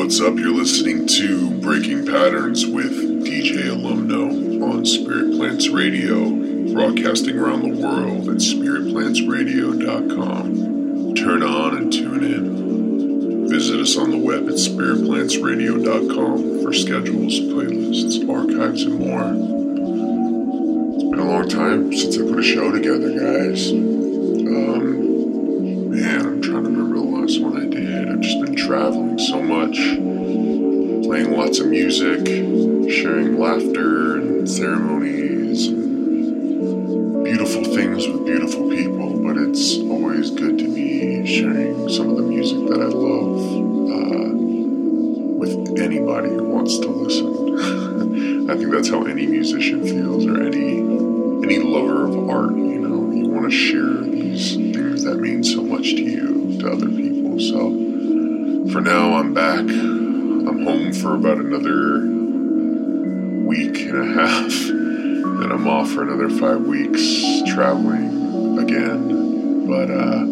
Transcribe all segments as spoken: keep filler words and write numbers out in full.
What's up? You're listening to Breaking Patterns with D J Alumno on Spirit Plants Radio, broadcasting around the world at spirit plants radio dot com. Turn on and tune in. Visit us on the web at spirit plants radio dot com for schedules, playlists, archives, and more. It's been a long time since I put a show together, guys. Um, man, I'm trying to remember the last one I did. I've just been traveling so much, playing lots of music, sharing laughter and ceremonies and beautiful things with beautiful people, but it's always good to be sharing some of the music that I love uh, with anybody who wants to listen. I think that's how any musician feels, or any any lover of art, you know, you want to share these things that mean so much to you, to other people. So for now, I'm back. I'm home for about another week and a half. Then I'm off for another five weeks traveling again. But uh,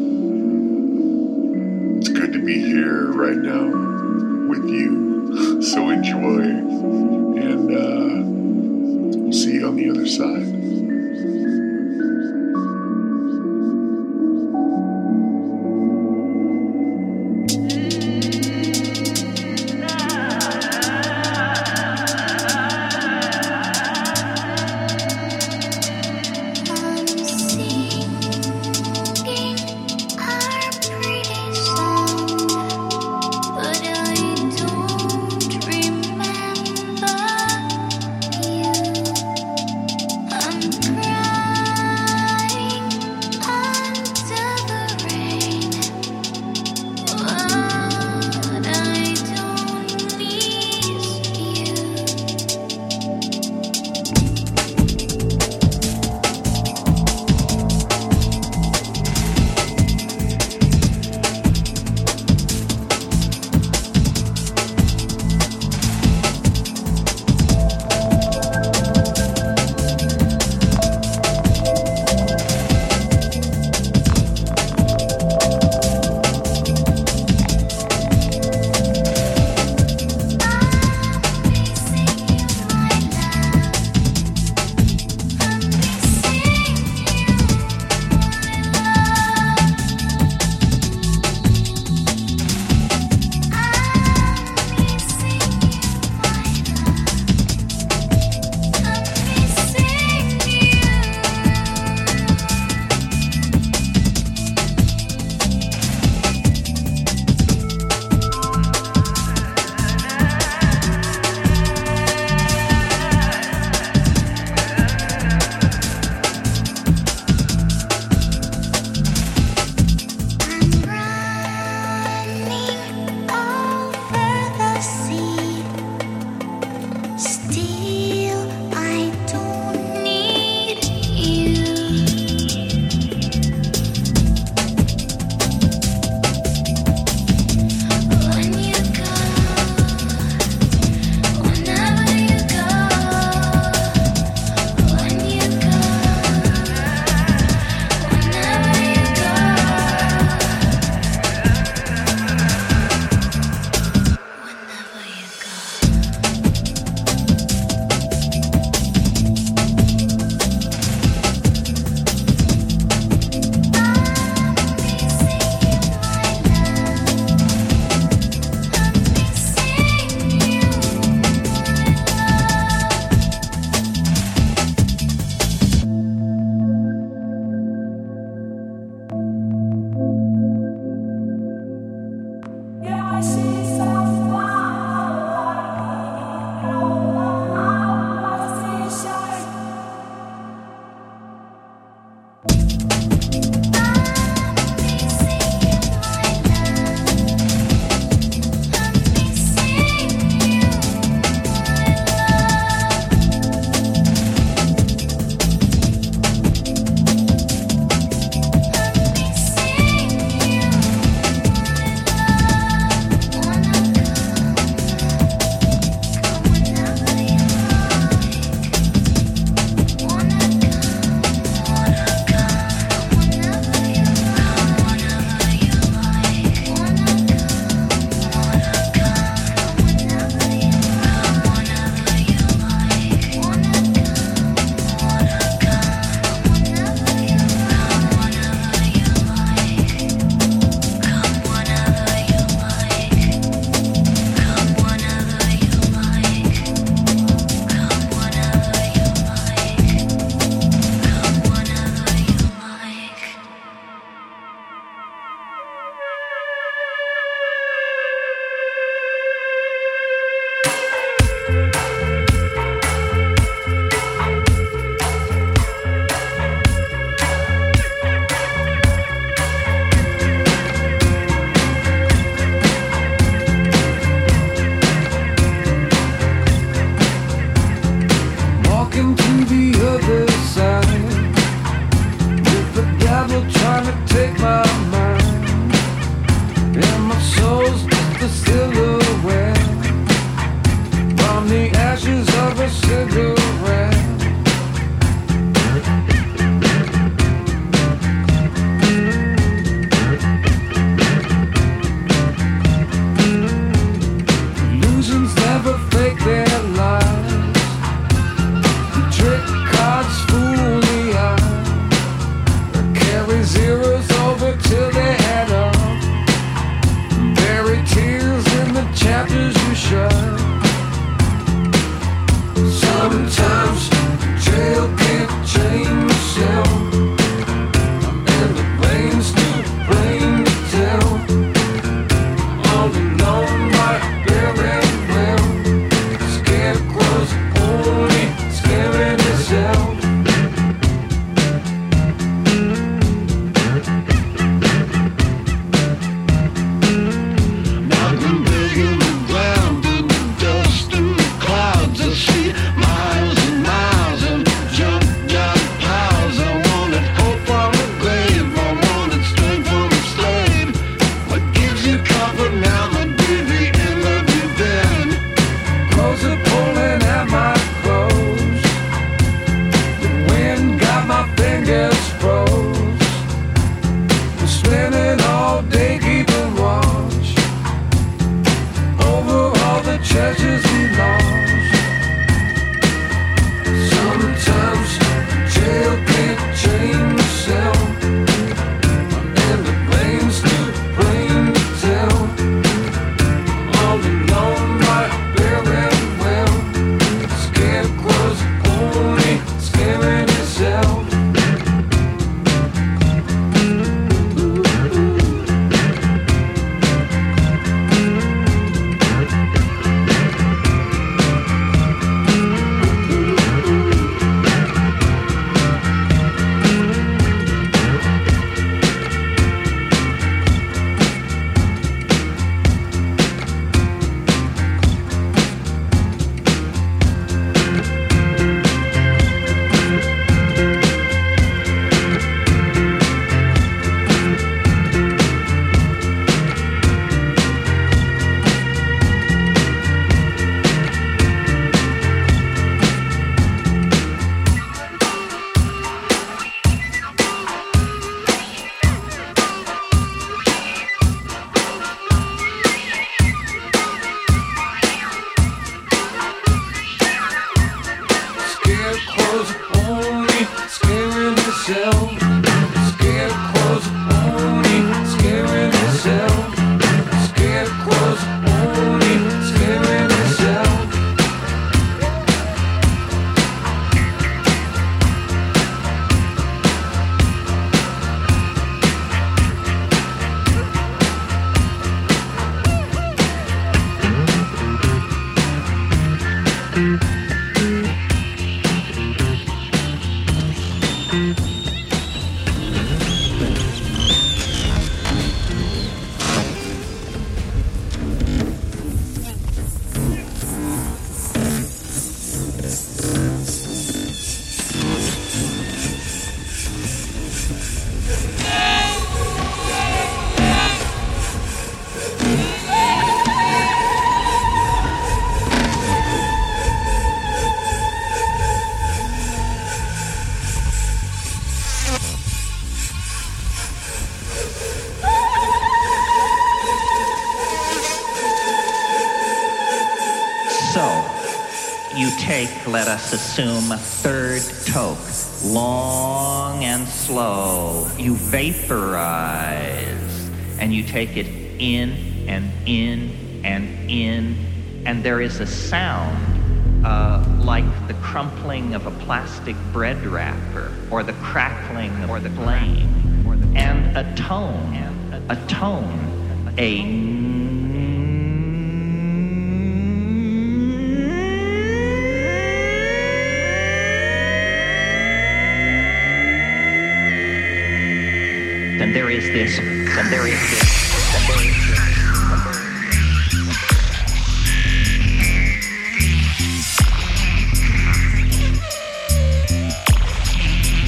it's good to be here right now with you. So enjoy, and uh, we'll see you on the other side. I'm soul's just a silhouette from the ashes of a cigarette. Illusions never fake their lives. The trick cards fool the eye. Carry zeros over till they add up. Bury tears in the chapters you shut. Sometimes jail can't chain yourself, and the rain's too plain to tell. All alone like very well. Scarecrows only scaring yourself. Treasures we lost. Sometimes jail can't chain yourself, and the rain's too plain to tell. All alone like very well. Scarecrows only scaring yourself. Scarecrows only scaring yourself. Scarecrows only scaring yourself. Scarecrows only scaring yourself. Let us assume a third toke, long and slow. You vaporize, and you take it in and in and in, and there is a sound uh, like the crumpling of a plastic bread wrapper, or the crackling or the flame, or the and a tone, a tone, a and there is this, and there is this, and there is this.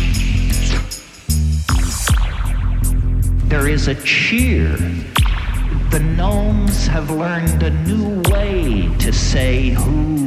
There is a cheer The gnomes have learned a new way to say hooray.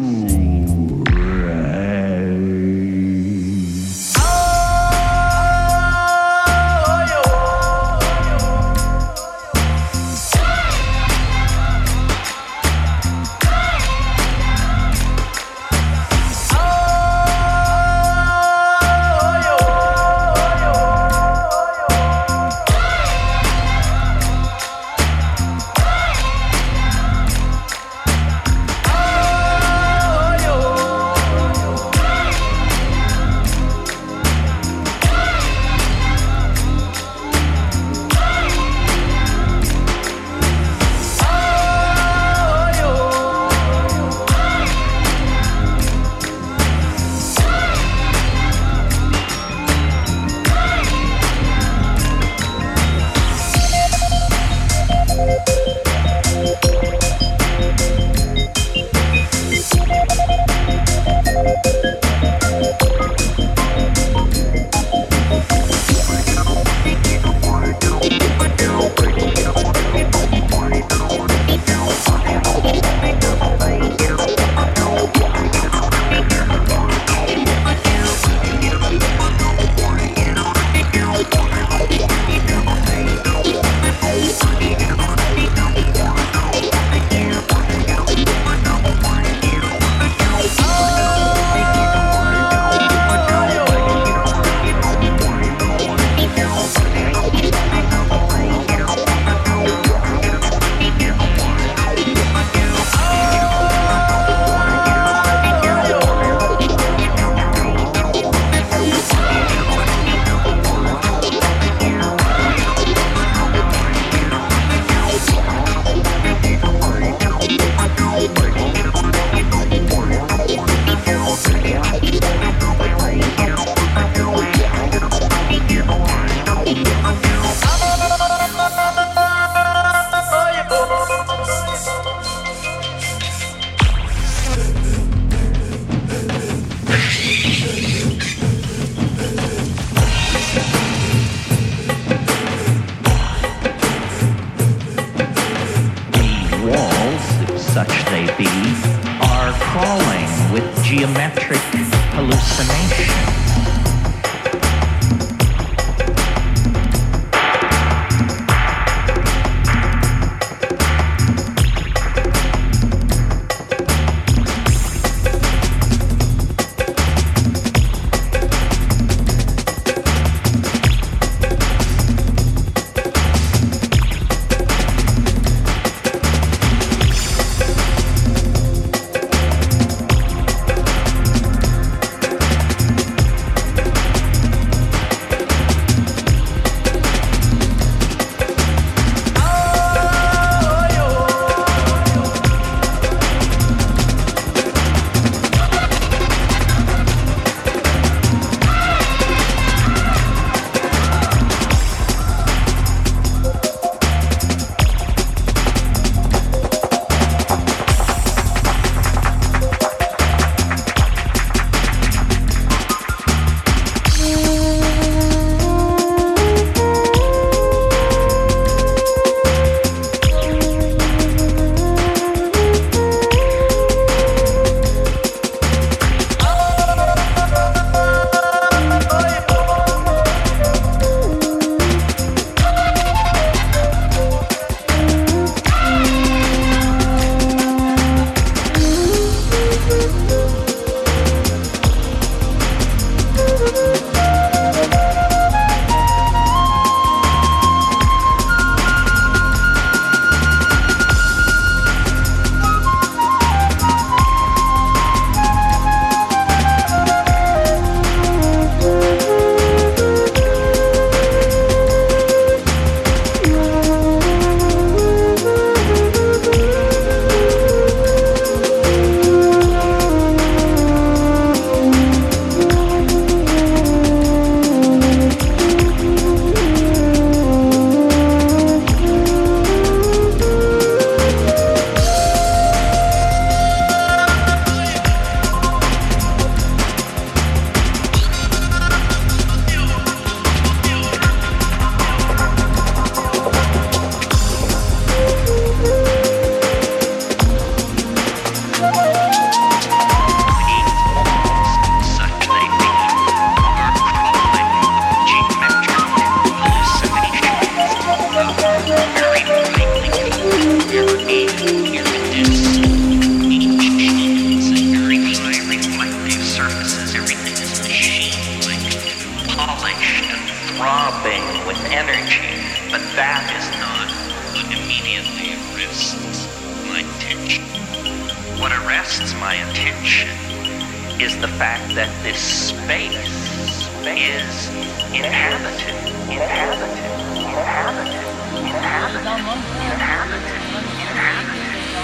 Geometric hallucination. is the fact that this space is inhabited, inhabited, inhabited, inhabited, inhabited, inhabited,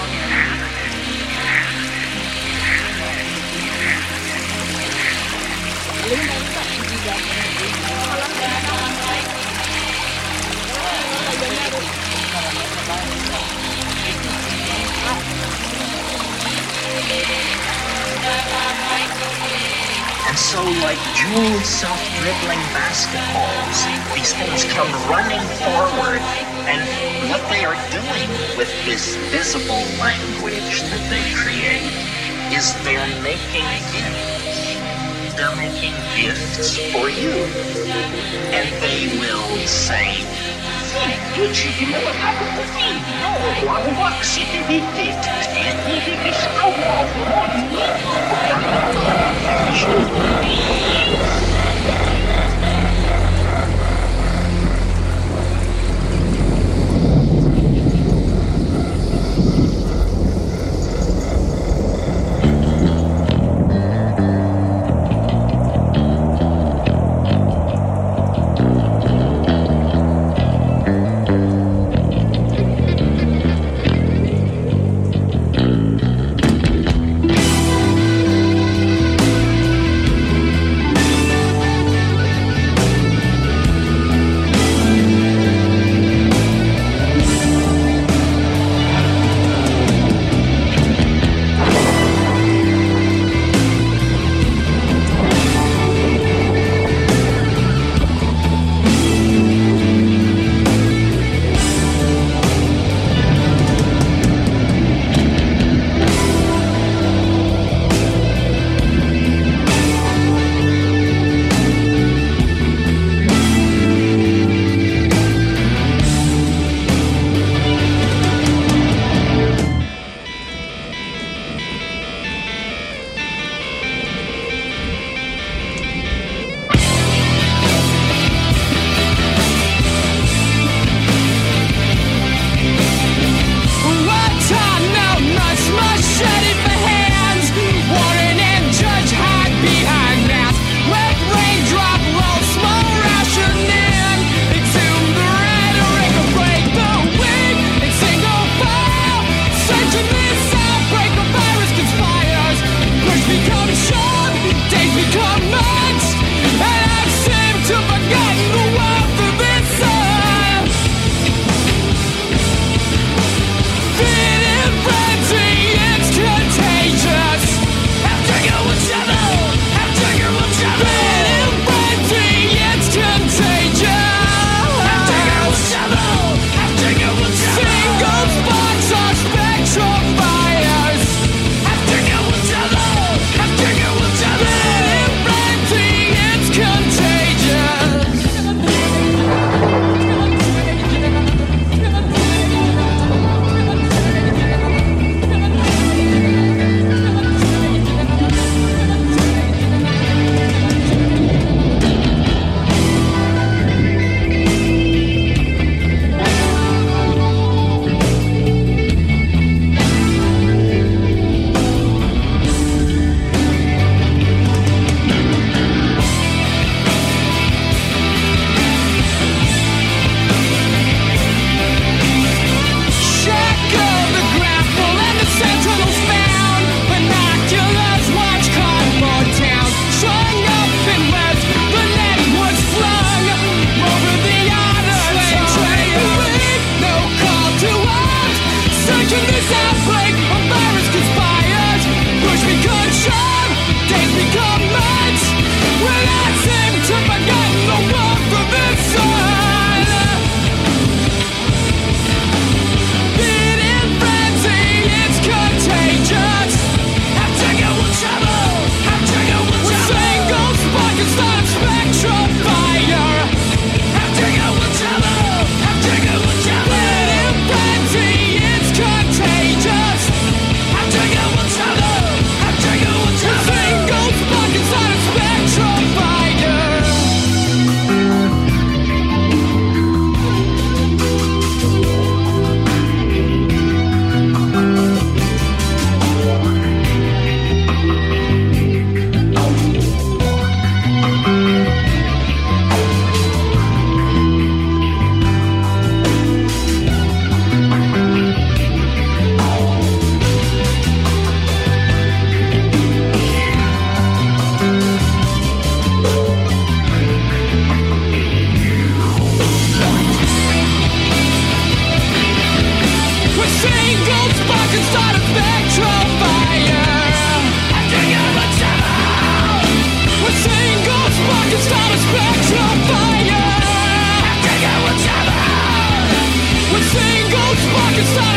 and so, like dual self-dribbling basketballs, these things come running forward, and what they are doing with this visible language that they create is they're making gifts. They're making gifts for you. And they will say,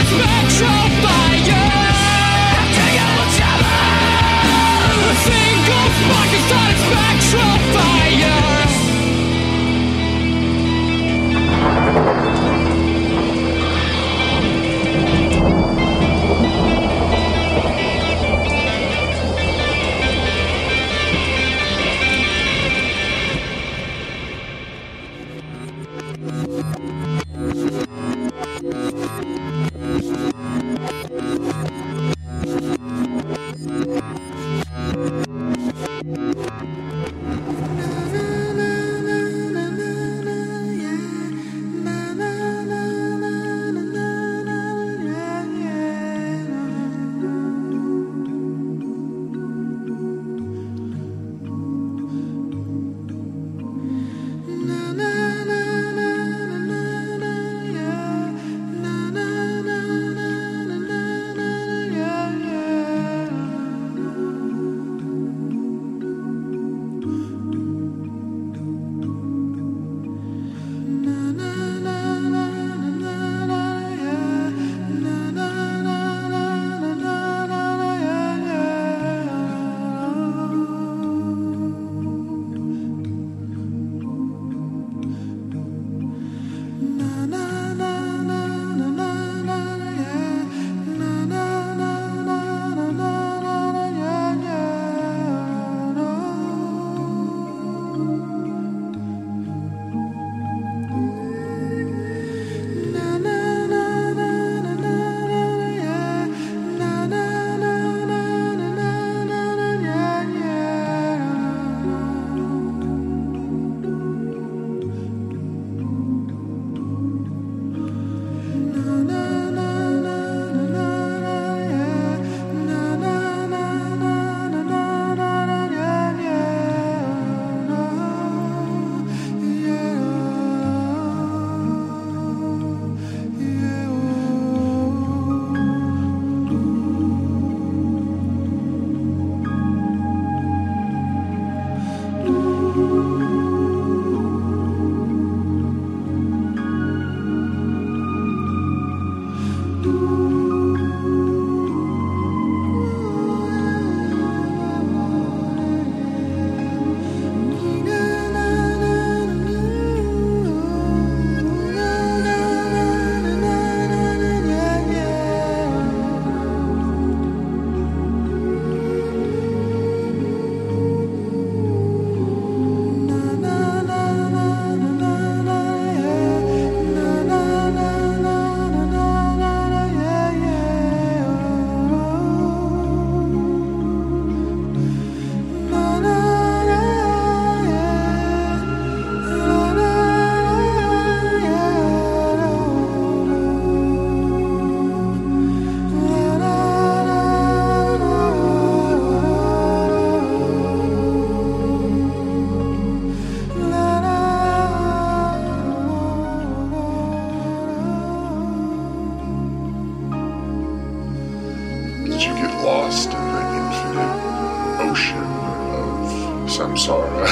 lost in the infinite ocean of samsara.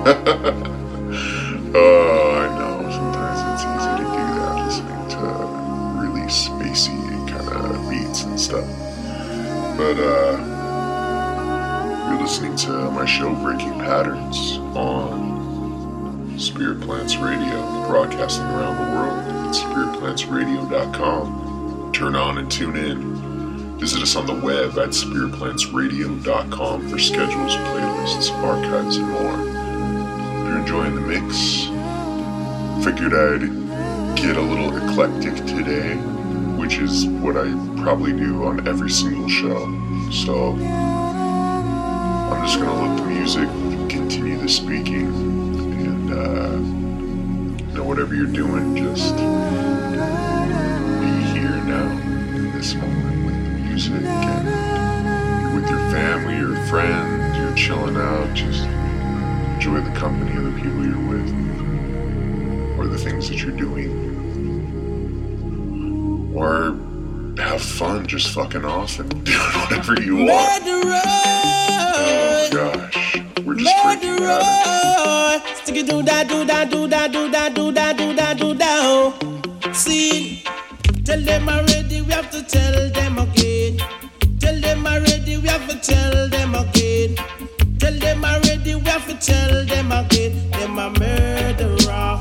Oh, I know. Sometimes it's easy to do that, listening to really spacey kind of beats and stuff. But, uh, you're listening to my show, Breaking Patterns, on Spirit Plants Radio, broadcasting around the world at spirit plants radio dot com. Turn on and tune in. Visit us on the web at spirit plants radio dot com for schedules, playlists, archives, and more. If you're enjoying the mix, figured I'd get a little eclectic today, which is what I probably do on every single show. So I'm just gonna let the music continue the speaking, and uh, you know, whatever you're doing, just be here now in this moment with the music, and you're with your family, your friends, you're chilling out, just enjoy the company of the people you're with, or the things that you're doing, or have fun just fucking off and doing whatever you want. Oh gosh, we're just breaking patterns. Stick it do that, do that, do that, do that, do that, do that, do that. See, tell them already we have to tell them again. Tell them already, we have to tell them again. Tell them already, we have to tell them again. Them a murderer.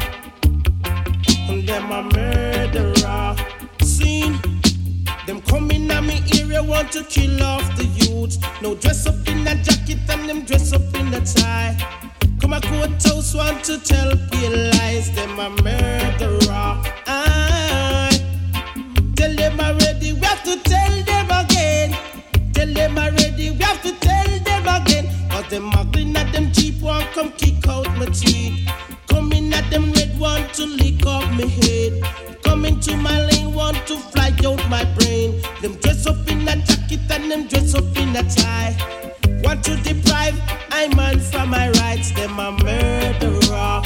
Them a murderer. Seen them coming at me area, want to kill off the youths. No dress up in a jacket and them dress up in a tie. Come a courthouse, want to tell pale lies. Them a murderer. Aye. Tell them already, we have to tell them again. Tell them already, we have to tell them again. Cause them muggling at them cheap one, come kick out my teeth. Coming at them red one to lick up my head. Coming to my lane want to fly out my brain. Them dress up in a jacket and them dress up in a tie. Want to deprive I man from my rights. Them a murderer.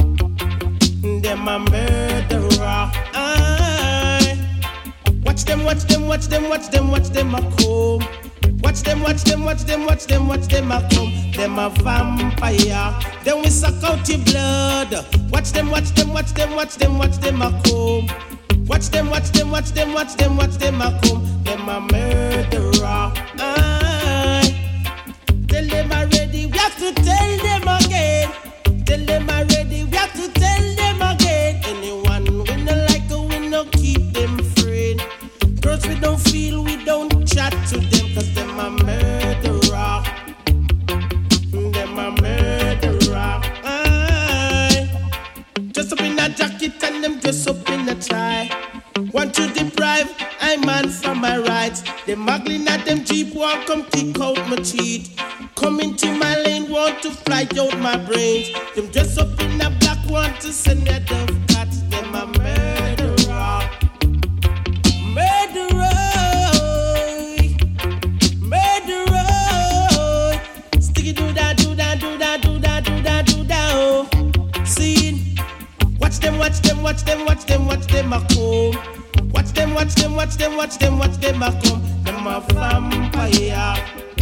Them a murderer. Aye. Watch them, watch them, watch them, watch them, watch them a come. Watch them, watch them, watch them, watch them, watch them a come. Them a vampire. Then we suck out your blood. Watch them, watch them, watch them, watch them, watch them a come. Watch them, watch them, watch them, watch them, watch them a come. Them a murderer. Aye. Tell them already, we have to tell them again. Tell them already, we have to tell them again. Anyone we no like, we no keep them friend. Girls we don't feel, we don't chat to them. Cause them a murderer. Them a murderer. Aye. Dress up in a jacket and them dress up in a tie. Want to deprive I man from my rights. Them muggling at them jeep, want come kick out my teeth. Come into my lane, want to fly out my brains. Them dress up in a black, want to send their dove cat. Them a murderer. Murderer. Murderer. Sticky do da do da do da do da do da do da oh. See, watch them, watch them, watch them, watch them, watch them a come. Watch them, watch them, watch them, watch them, watch them a come. Them a vampire.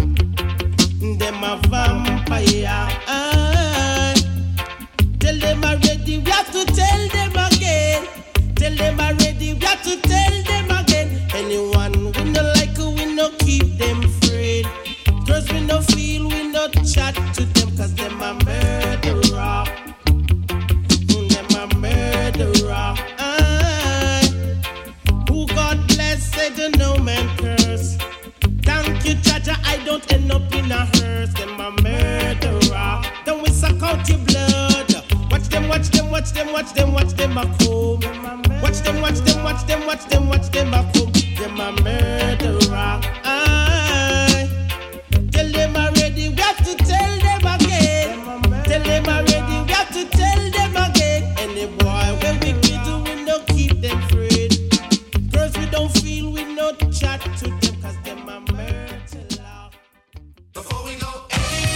Them a vampire. Aye. Tell them already, we have to tell them again. Tell them already, we have to tell them again. Anyone we no like, we no keep them afraid. Girls we no feel, we no chat to them. Cause them a murderer. Them a murderer. Aye. Who God bless, said no man curse. Thank you, Jaja, I don't end up in a hearse. Them a murderer. Then we suck out your blood. Watch them, watch them, watch them, watch them, watch them a come. Watch them, watch them, watch them, watch them, watch them a come. Them a murderer. Aye. Tell them already, we have to tell them again. Tell them already, we have to tell them again. Any boy when we get to, we no keep them afraid. Girls we don't feel, we no chat to them. Cause them a murderer. Before we go any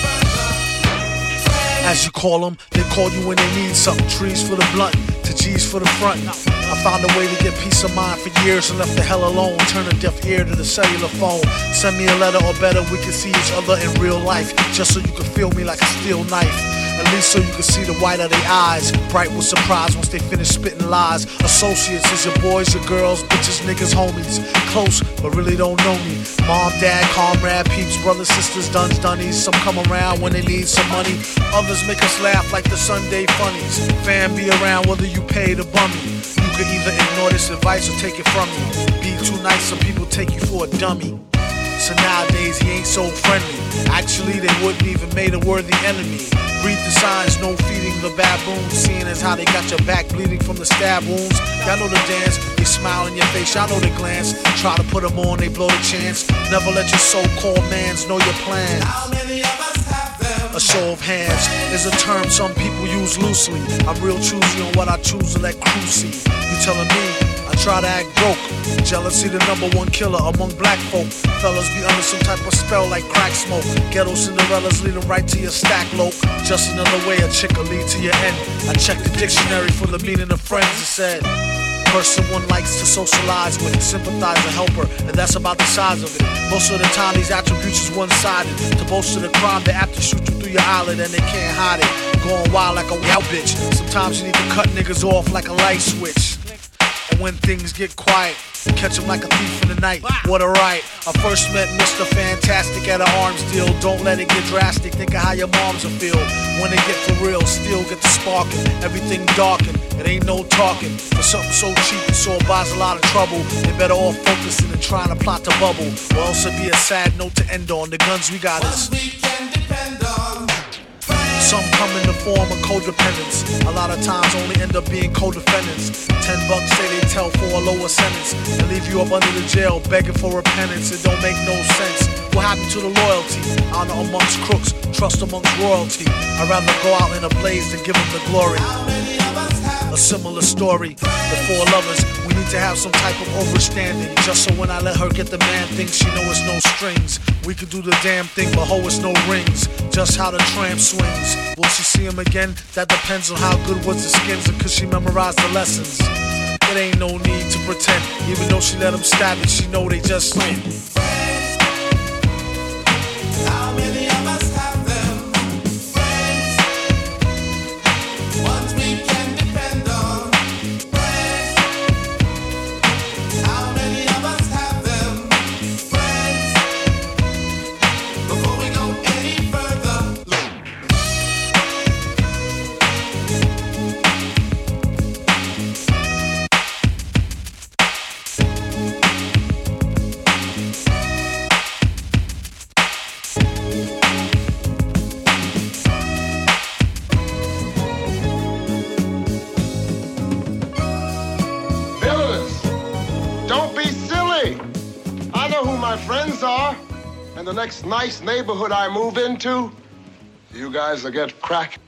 further, as you call them, they call you when they need something. Trees for the blunt, to G's for the front. I found a way to get peace of mind for years and left the hell alone. Turn a deaf ear to the cellular phone. Send me a letter or better, we can see each other in real life. Just so you can feel me like a steel knife. At least so you can see the white of their eyes. Bright with surprise once they finish spitting lies. Associates is your boys, your girls, bitches, niggas, homies. Close, but really don't know me. Mom, dad, comrade, peeps, brothers, sisters, duns, dunnies. Some come around when they need some money. Others make us laugh like the Sunday funnies. Fan be around whether you pay to bum me. You can either ignore this advice or take it from me. Be too nice, some people take you for a dummy. So nowadays he ain't so friendly. Actually they wouldn't even made a worthy enemy. Read the signs, no feeding the baboons. Seeing as how they got your back bleeding from the stab wounds. Y'all know the dance, they smile in your face, y'all know the glance. Try to put them on, they blow the chance. Never let your so-called mans know your plans. how many of us have them? A show of hands is a term some people use loosely. I'm real choosy on what I choose to let crew see. You telling me I try to act broke. Jealousy the number one killer among black folk. Fellas be under some type of spell like crack smoke. Ghetto Cinderellas lead them right to your stack loke. Just another way a chick will lead to your end. I checked the dictionary for the meaning of friends. It said person one likes to socialize with, sympathize or help her, and that's about the size of it. Most of the time these attributes is one-sided. To boast of the crime, they apt to shoot you through your eyelid and they can't hide it. Going wild like a wild bitch. Sometimes you need to cut niggas off like a light switch. And when things get quiet. Catch him like a thief in the night, what a right. I first met Mister Fantastic at an arms deal. Don't let it get drastic, think of how your moms will feel when they get for real, still get the sparking. Everything darkened, it ain't no talking. For something so cheap and so buys a lot of trouble, they better off focusing and trying to plot the bubble, or else it'd be a sad note to end on. The guns we got is some come in the form of codependence. A lot of times only end up being co-defendants. Ten bucks say they tell for a lower sentence and leave you up under the jail begging for repentance. It don't make no sense. What happened to the loyalty? Honor amongst crooks, trust amongst royalty. I'd rather go out in a blaze than give them the glory. A similar story, the four lovers. We need to have some type of overstanding, just so when I let her get the man thing, she know it's no strings. We could do the damn thing, but ho, it's no rings. Just how the tramp swings. Will she see him again? That depends on how good was the skins, and could she memorize the lessons? It ain't no need to pretend. Even though she let him stab it, she know they just win. How many of us have them? Friends, ones we can depend on. Friends, how many of us have them? Friends, before we go any further. My friends are, and the next nice neighborhood I move into, you guys will get cracked.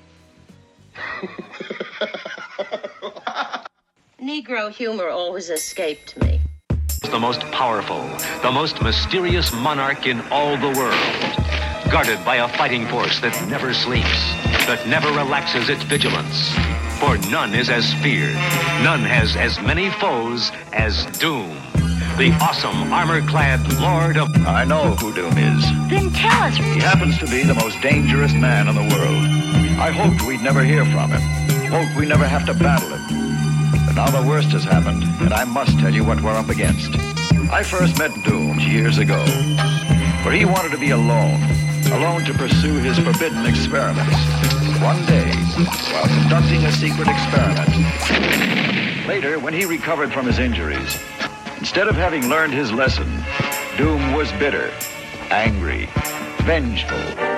Negro humor always escaped me. The most powerful, the most mysterious monarch in all the world, guarded by a fighting force that never sleeps, that never relaxes its vigilance. For none is as feared, none has as many foes as Doom. The awesome, armor-clad Lord of... I know who Doom is. Then tell us. He happens to be the most dangerous man in the world. I hoped we'd never hear from him. Hoped we never have to battle him. But now the worst has happened, and I must tell you what we're up against. I first met Doom years ago, where he wanted to be alone, alone to pursue his forbidden experiments. One day, while conducting a secret experiment, later, when he recovered from his injuries, instead of having learned his lesson, Doom was bitter, angry, vengeful.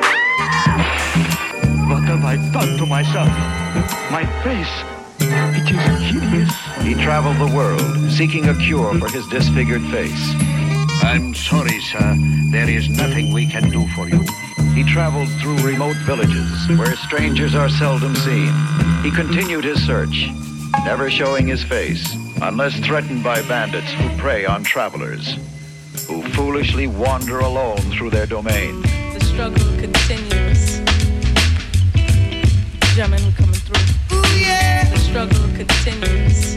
What have I done to myself? My face, it is hideous. He traveled the world, seeking a cure for his disfigured face. I'm sorry, sir. There is nothing we can do for you. He traveled through remote villages, where strangers are seldom seen. He continued his search, never showing his face, unless threatened by bandits who prey on travelers, who foolishly wander alone through their domain. The struggle continues. Gentlemen, we're coming through. Ooh, yeah. The struggle continues.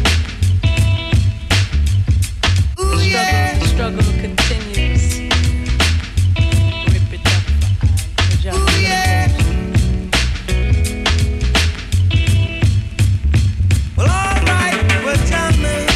Ooh, the struggle, yeah. The struggle continues. Rip it up. The Ooh, yeah. Well, all right, we're jamming.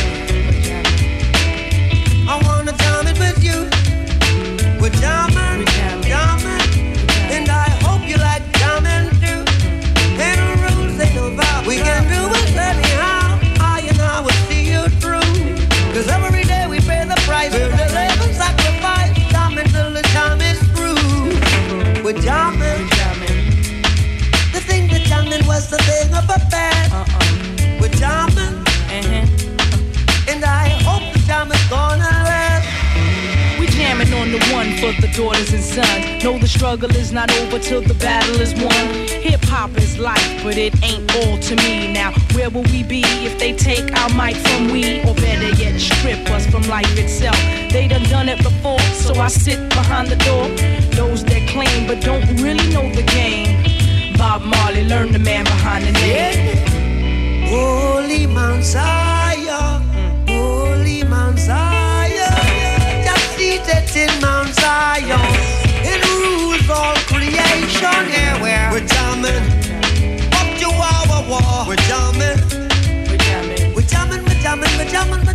I wanna jam it with you. We're jamming, jamming, and I hope you like jamming too. Ain't no rules, ain't no vows. We can do it anyhow. I and I will see you through. 'Cause every day we pay the price. We'll live and sacrifice. Jamming till the jam is through. We're jamming. The thing that jamming was the thing of a past. Uh-uh. We're jamming. Uh-huh. And I hope the jam is gonna last. We jamming on the one for the daughters and sons. Know the struggle is not over till the battle is won. Hip-hop is life, but it ain't all to me. Now, where will we be if they take our mic from we? Or better yet, strip us from life itself. They done done it before, so I sit behind the door. Those that claim but don't really know the game. Bob Marley, learn the man behind the name. Yeah. Holy Mount Zion, mm. Holy Mount Zion, just seated in Mount Zion, it rules all creation. Yeah, where we're jamming, up to our war, we're jamming, we're jamming, we're jamming, we're jamming, we're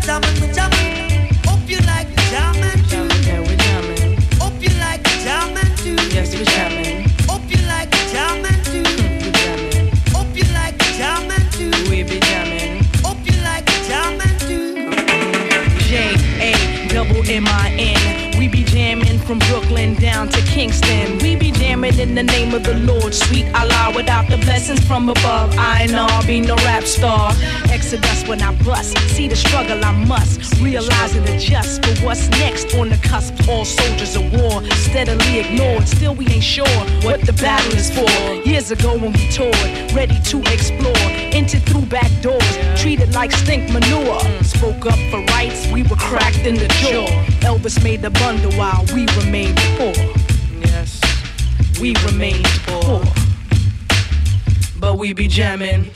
jamming, we jamming. Hope you like the jamming too. Yeah, we're jamming. Hope you like the jamming too. Yes, we're jamming. Hope you like the jamming too. We're jamming. Hope you like the jamming too. We be jamming. Hope you like the jamming too. J A double M I N. We be jamming from Brooklyn down to Kingston. We be jamming in the name of the Lord. Sweet Allah, without the blessings from above, I and I'll be no rap star. Exodus when I bust. See the struggle I must. Realize and adjust for what's next on the cusp. All soldiers of war, steadily ignored. Still we ain't sure what the battle is for. Years ago when we toured, ready to explore. Entered through back doors, treated like stink manure. Spoke up for rights, we were cracked in the jaw. Elvis made the bundle while we remained poor. Yes, we remained poor. But we be jamming.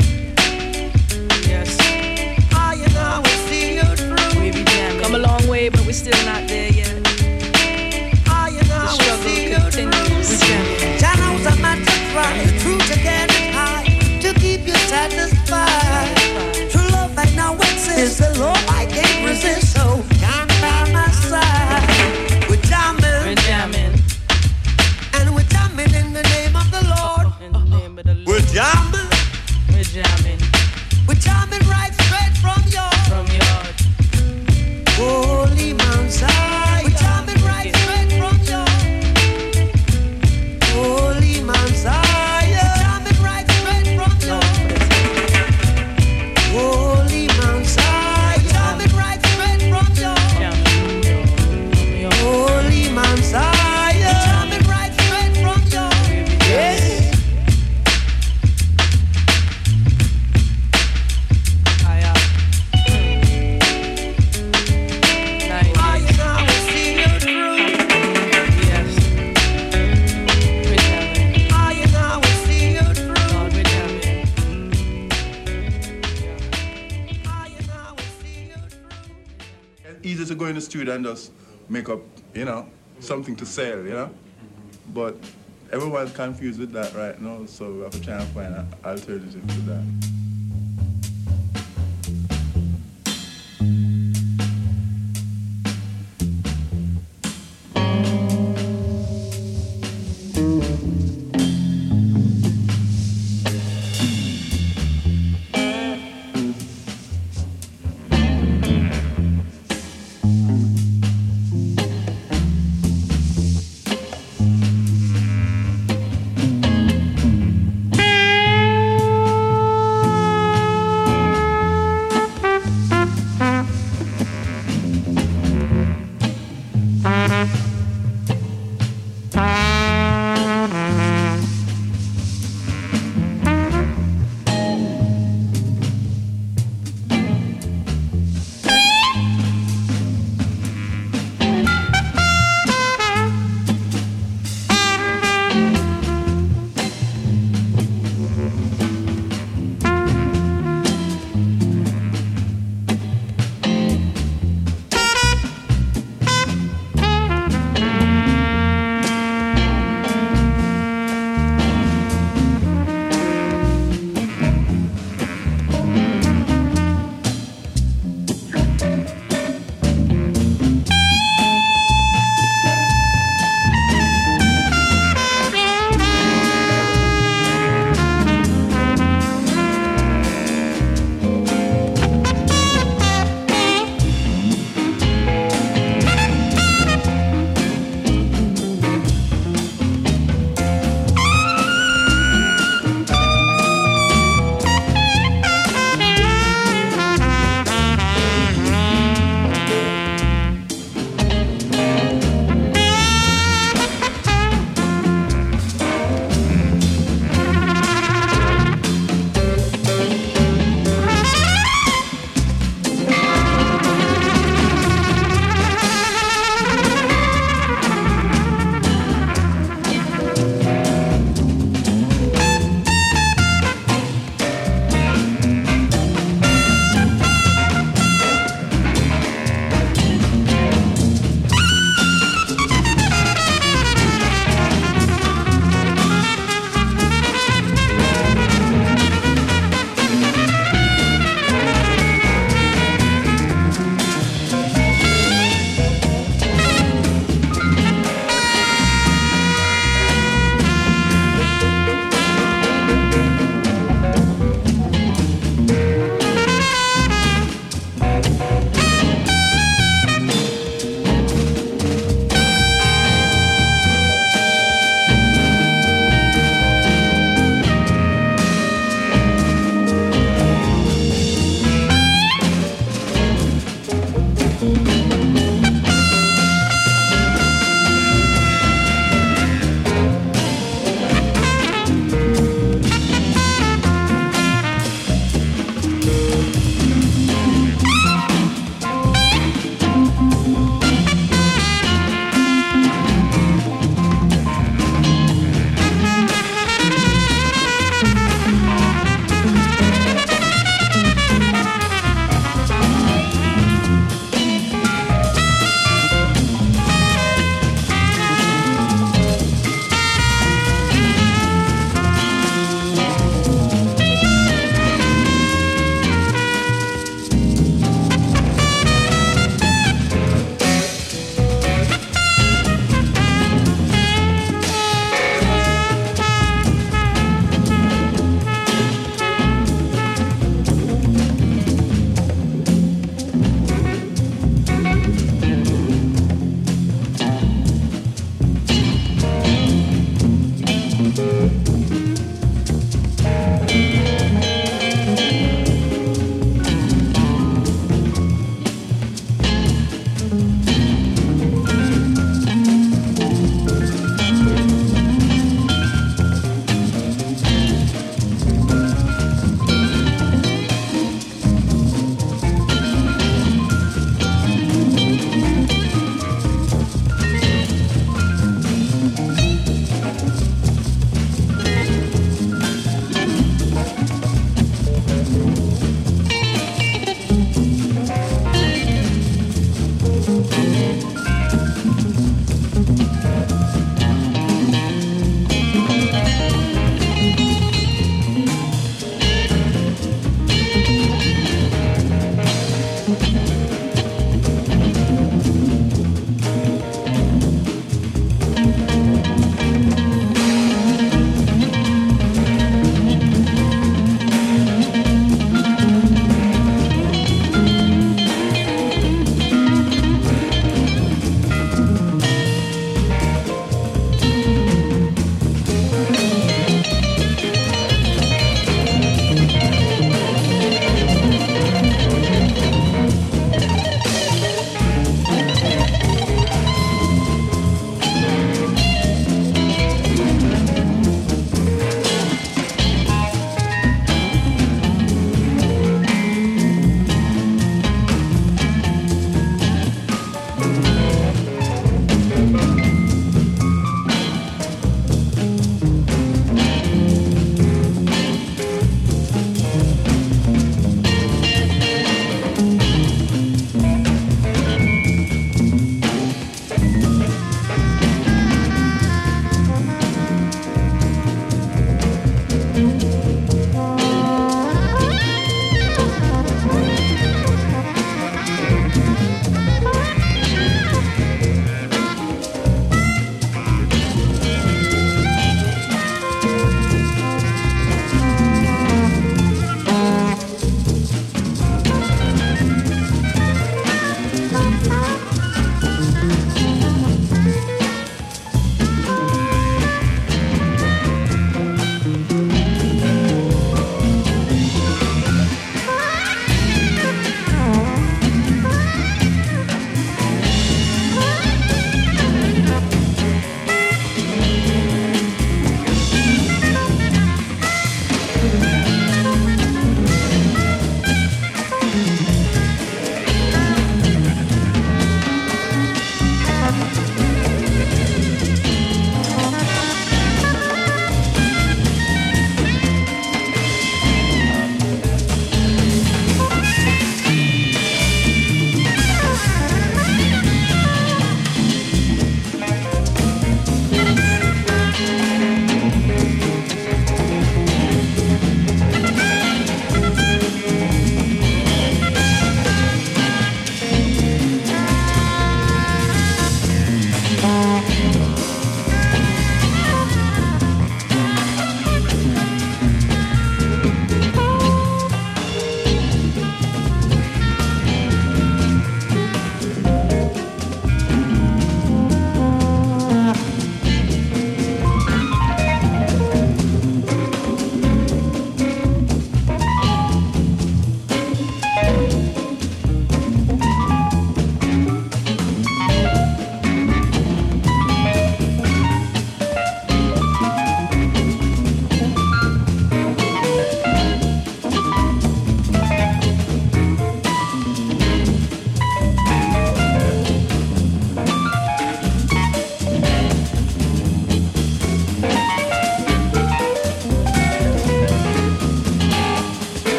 Yes, I and I will see you through. we be jamming. Come a long way, but we're still not there yet. I and The I will struggle see you continues. We through. jamming. Jah knows I'm at the try, the truth to get it high, to keep you satisfied. True love right now exists, the law I can't resist, so come by my side. We're jamming, We're jamming. and we're jamming in the name of the Lord. In the name of the Lord. We're jamming, We're jamming we're jamming right straight from your from your holy Mount Zion. We're jamming right straight from your holy Mount Zion. We're jamming right straight from your holy Mount Zion. We're jamming right straight from your holy Mount Zion. We're jamming right straight from your yes. I and I will see you through. Yes, we're jamming. I and I will see you through. Lord, we're jamming. I and I will see you through. It's easy to go in the studio and just make up, you know, something to sell, you know? But everyone's confused with that right now, so we have to try and find an alternative to that.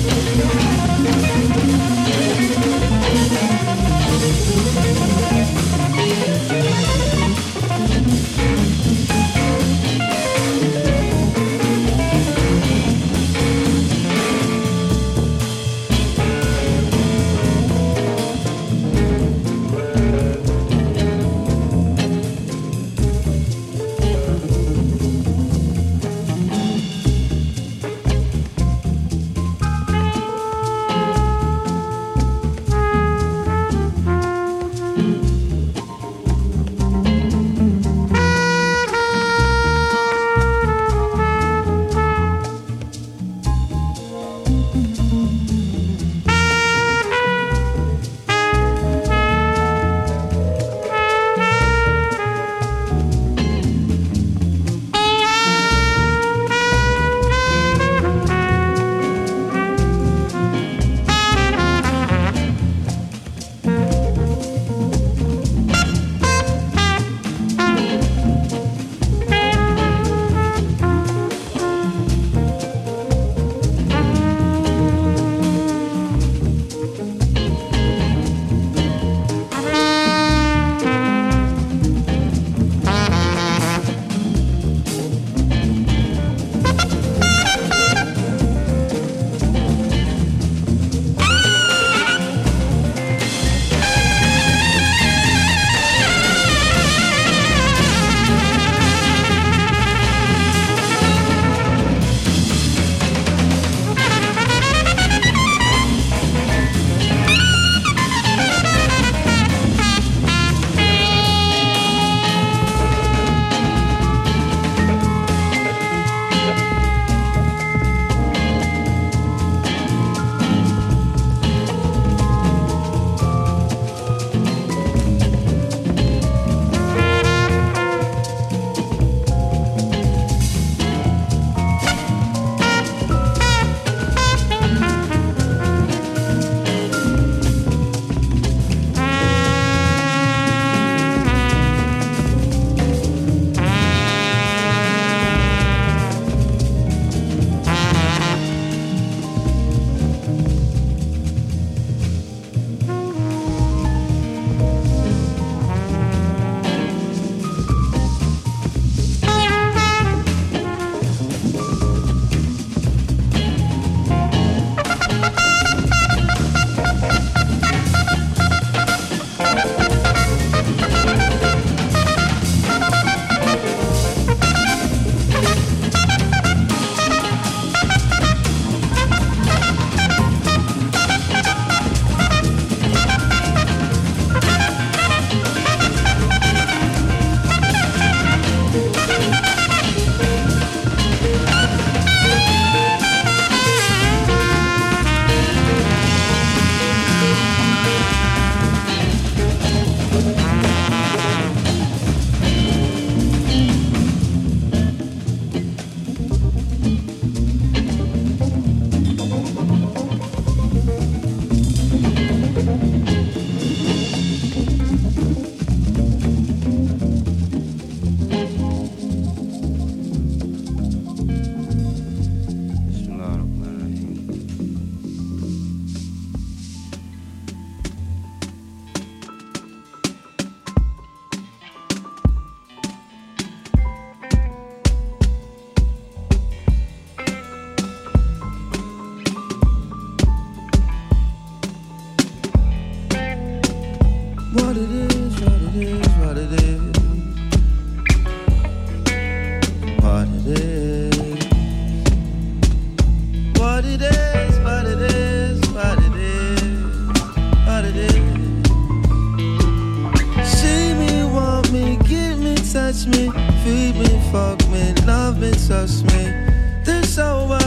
touch me, feed me, fuck me, love me, touch me. This so what